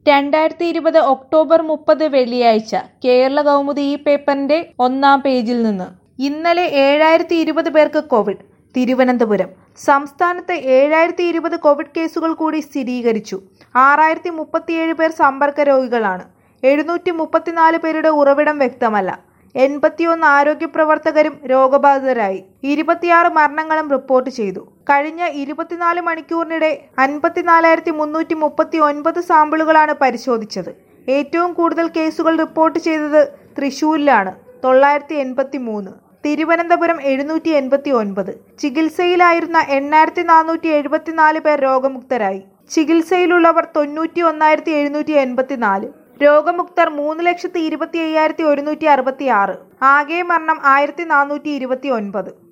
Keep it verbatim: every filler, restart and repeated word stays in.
രണ്ടായിരത്തി ഇരുപത് ഒക്ടോബർ മുപ്പത് വെള്ളിയാഴ്ച കേരള കൗമുദി ഈ പേപ്പറിന്റെ ഒന്നാം പേജിൽ നിന്ന് ഇന്നലെ ഏഴായിരത്തി ഇരുപത് പേർക്ക് കോവിഡ്. തിരുവനന്തപുരം സംസ്ഥാനത്ത് ഏഴായിരത്തി ഇരുപത് കോവിഡ് കേസുകൾ കൂടി സ്ഥിരീകരിച്ചു. ആറായിരത്തി മുപ്പത്തിയേഴ് പേർ സമ്പർക്ക രോഗികളാണ്. എഴുന്നൂറ്റി മുപ്പത്തിനാല് പേരുടെ ഉറവിടം വ്യക്തമല്ല. എൺപത്തിയൊന്ന് ആരോഗ്യ പ്രവർത്തകരും രോഗബാധിതരായി. ഇരുപത്തിയാറ് മരണങ്ങളും റിപ്പോർട്ട് ചെയ്തു. കഴിഞ്ഞ ഇരുപത്തിനാല് മണിക്കൂറിനിടെ അൻപത്തിനാലായിരത്തി മുന്നൂറ്റി മുപ്പത്തി ഒൻപത് സാമ്പിളുകളാണ് പരിശോധിച്ചത്. ഏറ്റവും കൂടുതൽ കേസുകൾ റിപ്പോർട്ട് ചെയ്തത് തൃശൂരിലാണ്, തൊള്ളായിരത്തി എൺപത്തി മൂന്ന്. തിരുവനന്തപുരം എഴുന്നൂറ്റി എൺപത്തി ഒൻപത്. ചികിത്സയിലായിരുന്ന എണ്ണായിരത്തി നാനൂറ്റി എഴുപത്തിനാല് പേർ രോഗമുക്തരായി. ചികിത്സയിലുള്ളവർ തൊണ്ണൂറ്റി ഒന്നായിരത്തി എഴുന്നൂറ്റി എൺപത്തി നാല്. രോഗമുക്തർ മൂന്ന് ലക്ഷത്തി ഇരുപത്തി അയ്യായിരത്തി ഒരുന്നൂറ്റി അറുപത്തി ആറ്. ആകെ മരണം ആയിരത്തി നാനൂറ്റി ഇരുപത്തി ഒൻപത്.